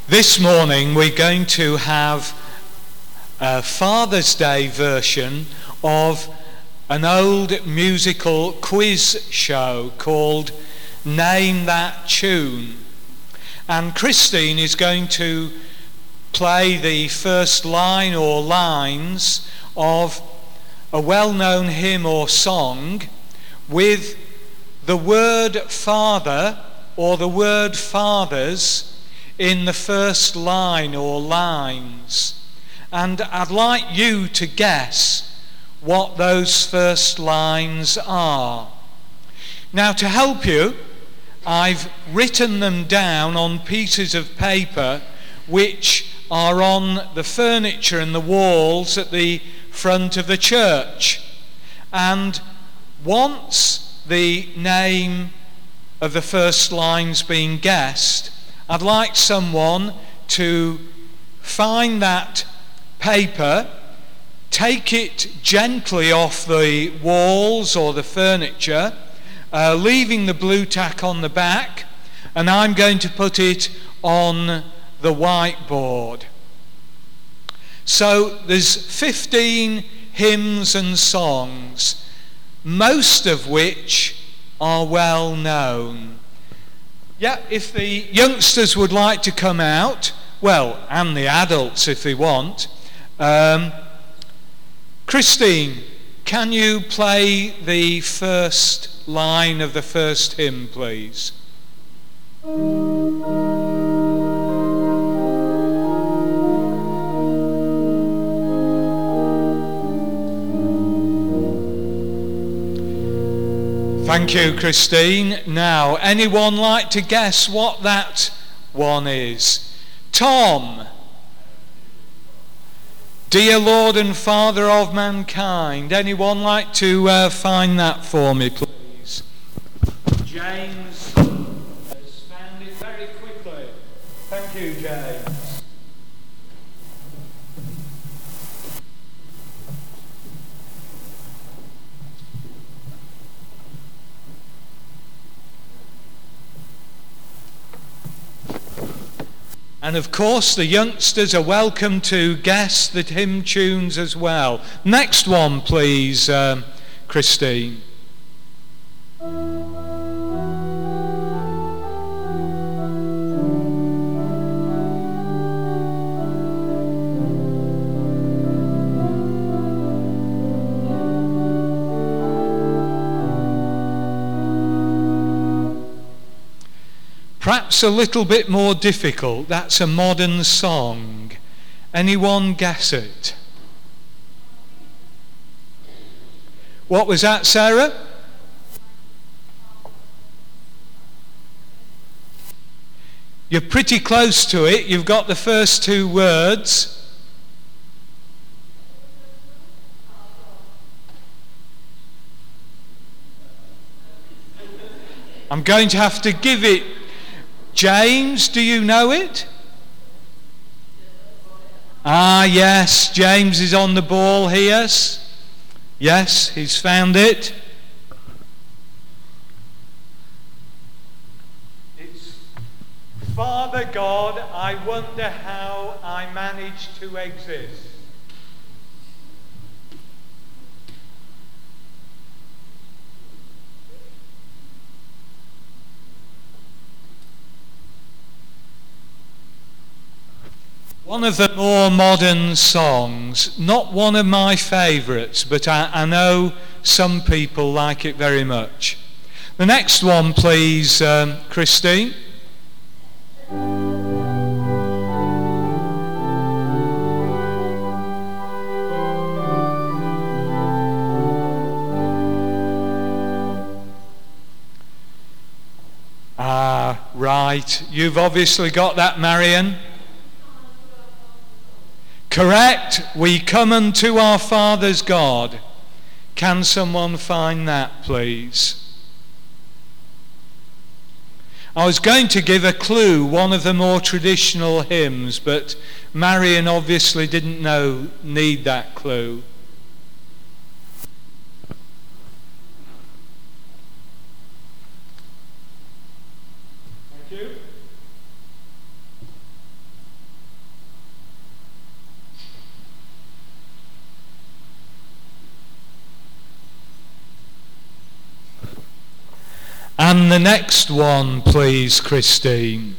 This morning we're going to have a Father's Day version of an old musical quiz show called Name That Tune. And Christine is going to play the first line or lines of a well-known hymn or song with the word Father or the word fathers in the first line or lines. And I'd like you to guess what those first lines are. Now, to help you, I've written them down on pieces of paper which are on the furniture and the walls at the front of the church. And once the name of the first line's been guessed, I'd like someone to find that paper, take it gently off the walls or the furniture, leaving the blue tack on the back, and I'm going to put it on the whiteboard. So there's 15 hymns and songs, most of which are well known. Yeah, if the youngsters would like to come out, well, and the adults if they want. Christine, can you play the first line of the first hymn, please? Thank you, Christine. Now, anyone like to guess what that one is? Tom. Dear Lord and Father of mankind. Anyone like to find that for me, please? James has found it very quickly. Thank you, James. And of course, the youngsters are welcome to guess the hymn tunes as well. Next one, please, Christine. Perhaps a little bit more difficult. That's a modern song. Anyone guess it? What was that, Sarah? You're pretty close to it. You've got the first two words. I'm going to have to give it. James, do you know it? Ah, yes, James is on the ball here. Yes, he's found it. It's Father God, I wonder how I managed to exist. One of the more modern songs, not one of my favourites, but I know some people like it very much. The next one, please, Christine. Ah, right. You've obviously got that, Marion. Correct. We come unto our Father's God. Can someone find that, please? I was going to give a clue, one of the more traditional hymns, but Marion obviously didn't need that clue. Thank you. And the next one, please, Christine.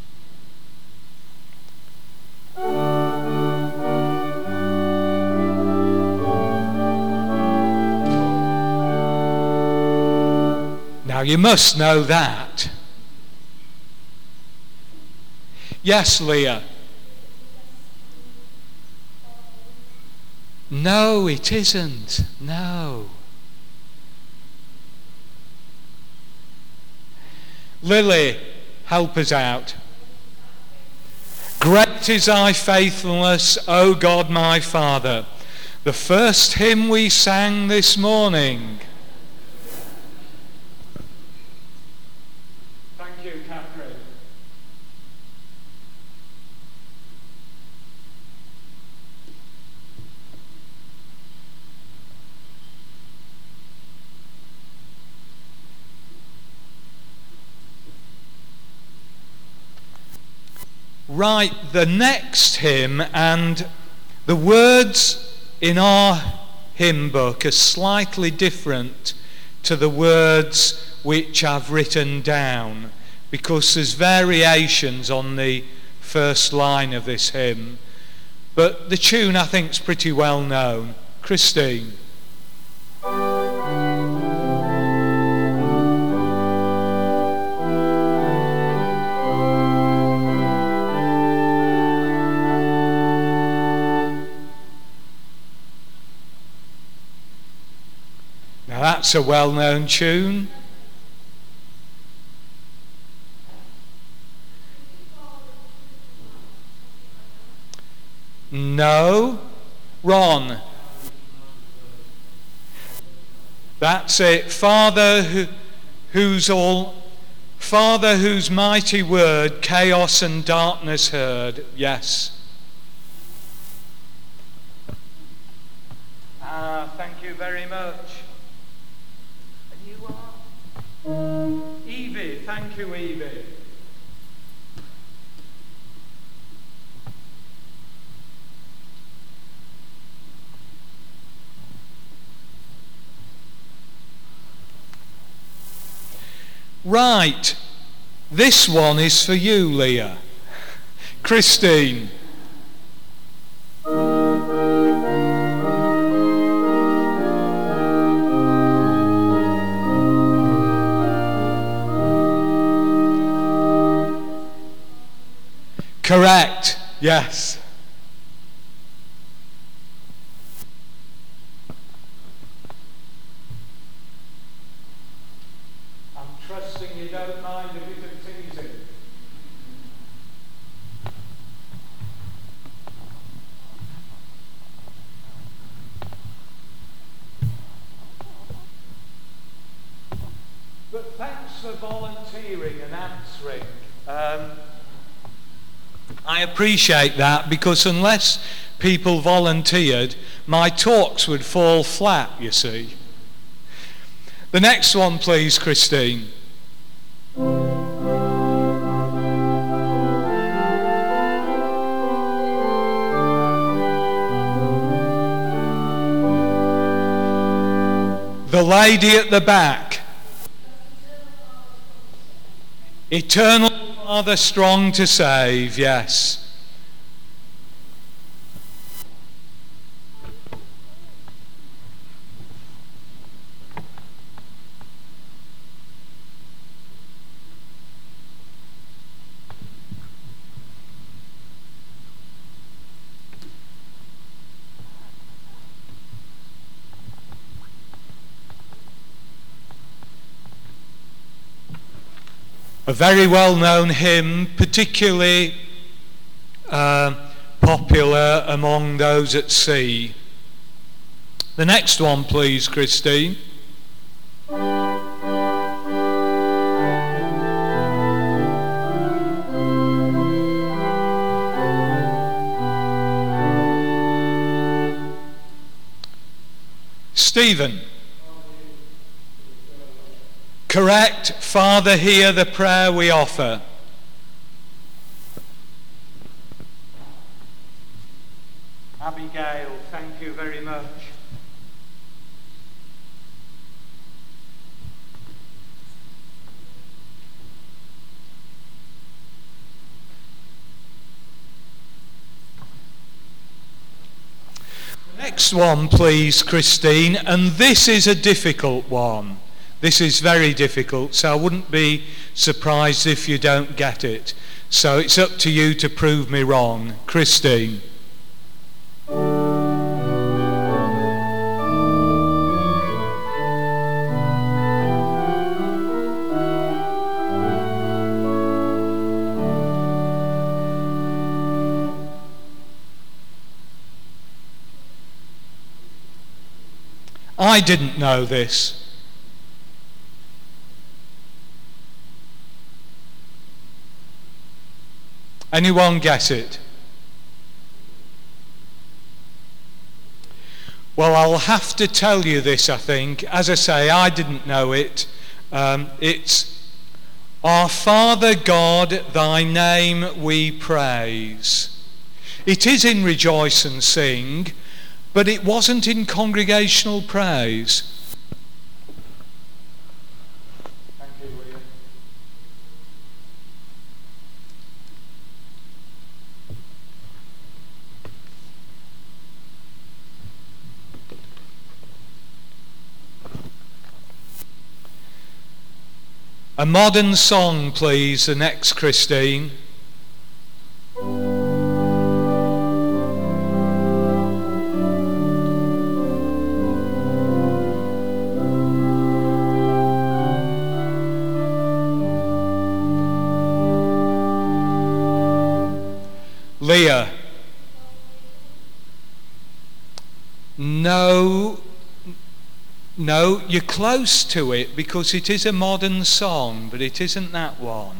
Now you must know that. Yes, Leah. No, it isn't. No. Lily, help us out. Great is thy faithfulness, O God my Father. The first hymn we sang this morning. Thank you, Catherine. Right, the next hymn, and the words in our hymn book are slightly different to the words which I've written down, because there's variations on the first line of this hymn. But the tune, I think, is pretty well known. Christine. That's a well-known tune. No. Ron. That's it. Father whose mighty word chaos and darkness heard. Yes. Thank you very much. Evie, thank you, Evie. Right, this one is for you, Leah. Christine. Correct, yes. I'm trusting you don't mind a bit of teasing. But thanks for volunteering and answering. I appreciate that, because unless people volunteered, my talks would fall flat, you see. The next one, please, Christine. The lady at the back. Eternal Father, strong to save, yes. A very well-known hymn, particularly popular among those at sea. The next one, please, Christine. Stephen. Correct. Father, hear the prayer we offer. Abigail, thank you very much. next one, please, Christine, and this is a difficult one. This is very difficult, so I wouldn't be surprised if you don't get it. So it's up to you to prove me wrong. Christine. I didn't know this. Anyone get it? Well, I'll have to tell you this, I think. As I say, I didn't know it. It's Our Father God, thy name we praise. It is in Rejoice and Sing, but it wasn't in congregational praise. Thank you, William. A modern song, please, the next, Christine. Leah. No, you're close to it because it is a modern song, but it isn't that one.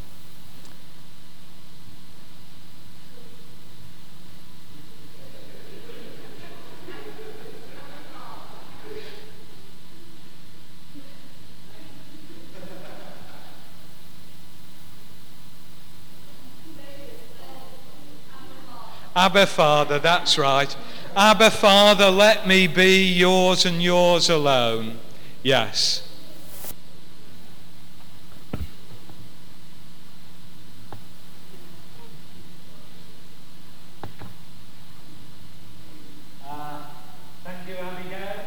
Abba Father, that's right. Abba Father, let me be yours and yours alone. Yes. Thank you, Abigail.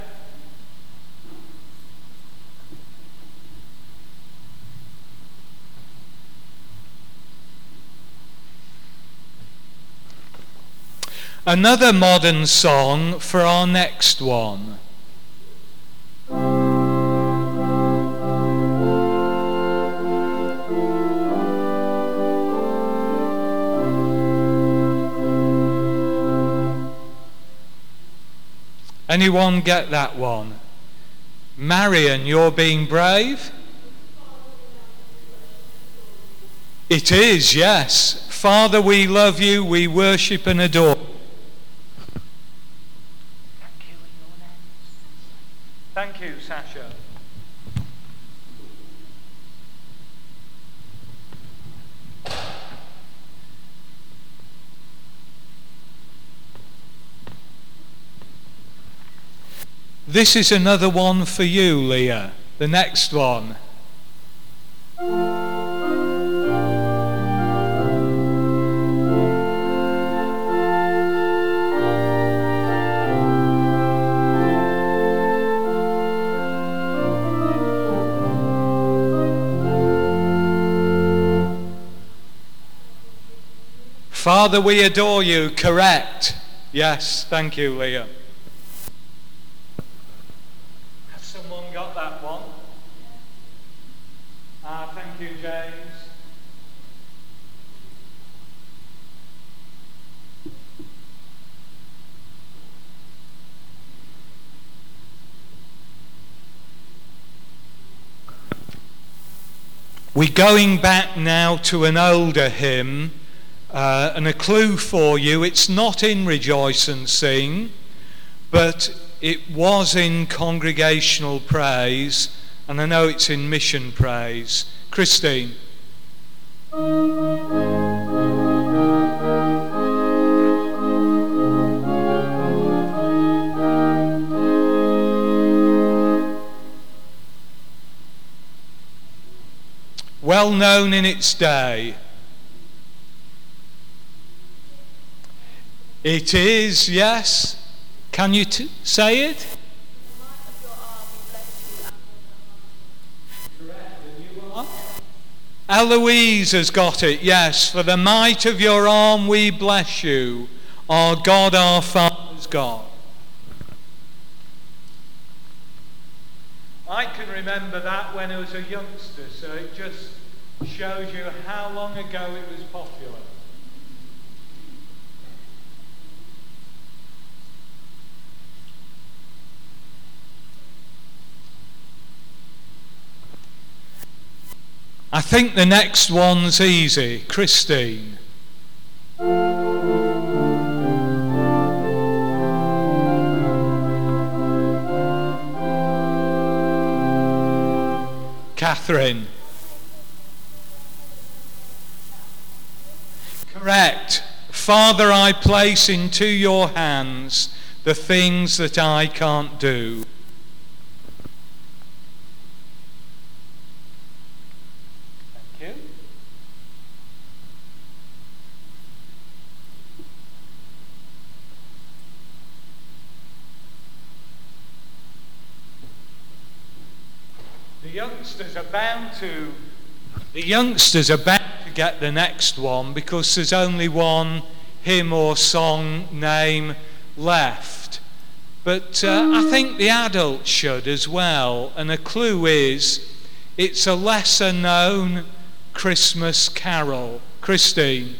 Another modern song for our next one. Anyone get that one? Marion, you're being brave? It is, yes. Father, we love you, we worship and adore. Thank you, Sasha. This is another one for you, Leah. The next one. Father, we adore you. Correct. Yes, thank you, Leah. Has someone got that one? Thank you, James. We're going back now to an older hymn. And a clue for you, it's not in Rejoice and Sing, but it was in congregational praise, and I know it's in mission praise. Christine. Well known in its day. It is, yes. Can you say it? Eloise has got it, yes. For the might of your arm we bless you, our God, our Father's God. I can remember that when I was a youngster, so it just shows you how long ago it was popular. I think the next one's easy. Christine. Catherine. Correct. Father, I place into your hands the things that I can't do. Thank you. The youngsters are bound to get the next one because there's only one hymn or song name left. But I think the adults should as well. And a clue is, it's a lesser known Christmas carol. Christine.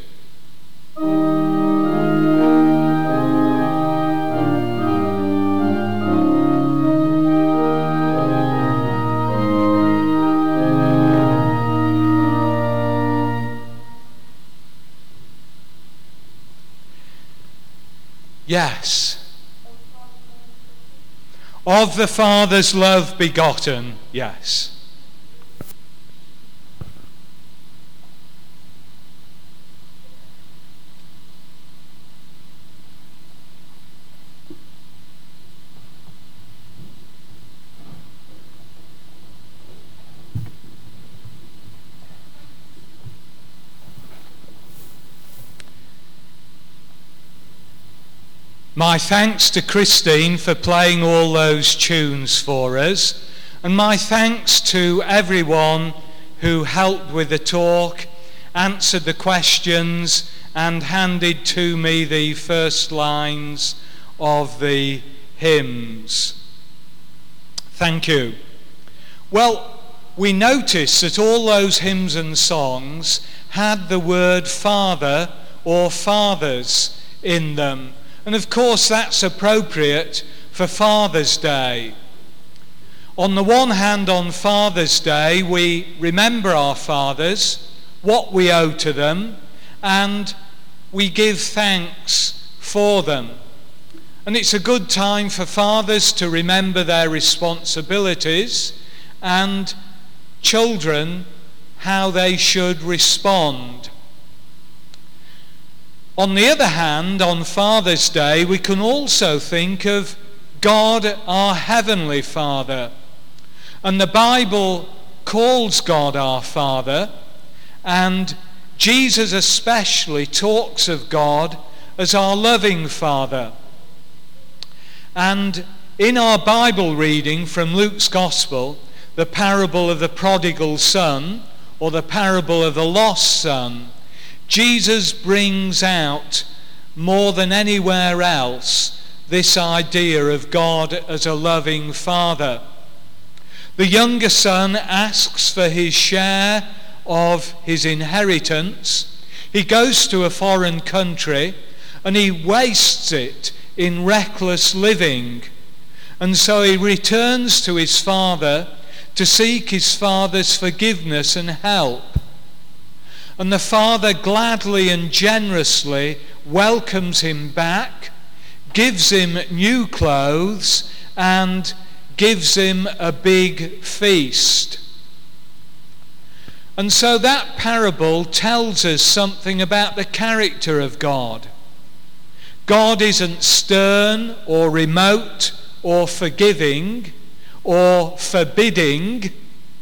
Yes. Of the Father's love begotten. Yes. My thanks to Christine for playing all those tunes for us, and my thanks to everyone who helped with the talk, answered the questions, and handed to me the first lines of the hymns. Thank you. Well, we noticed that all those hymns and songs had the word Father or fathers in them. And of course that's appropriate for Father's Day. On the one hand, on Father's Day, we remember our fathers, what we owe to them, and we give thanks for them. And it's a good time for fathers to remember their responsibilities and children how they should respond. On the other hand, on Father's Day, we can also think of God, our Heavenly Father. And the Bible calls God our Father, and Jesus especially talks of God as our loving Father. And in our Bible reading from Luke's Gospel, the parable of the prodigal son, or the parable of the lost son, Jesus brings out more than anywhere else this idea of God as a loving Father. The younger son asks for his share of his inheritance. He goes to a foreign country and he wastes it in reckless living. And so he returns to his father to seek his father's forgiveness and help. And the father gladly and generously welcomes him back, gives him new clothes, and gives him a big feast. And so that parable tells us something about the character of God. God isn't stern or remote or forgiving or forbidding.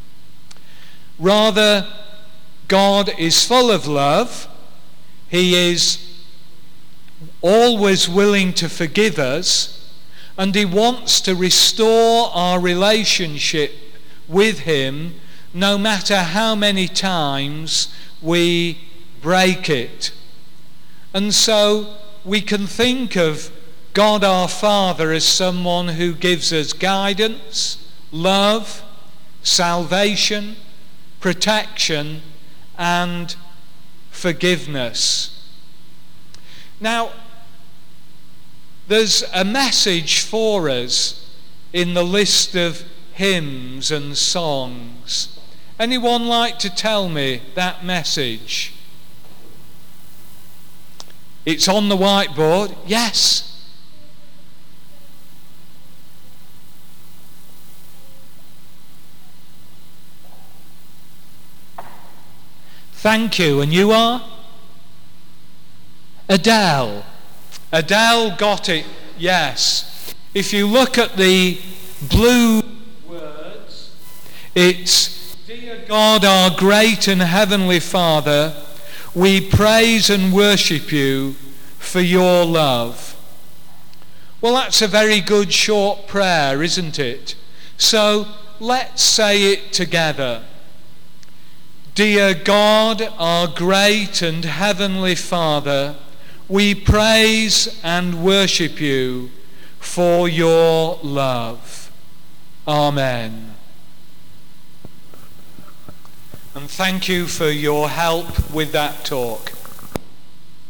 Rather, God is full of love. He is always willing to forgive us, And he wants to restore our relationship with him no matter how many times we break it. And so we can think of God our Father as someone who gives us guidance, love, salvation, protection, and forgiveness. Now, there's a message for us in the list of hymns and songs. Anyone like to tell me that message? It's on the whiteboard. Yes. Thank you. And you are? Adele. Adele got it. Yes. If you look at the blue words, it's, Dear God, our great and heavenly Father, we praise and worship you for your love. Well, that's a very good short prayer, isn't it? So let's say it together. Dear God, our great and heavenly Father, we praise and worship you for your love. Amen. And thank you for your help with that talk.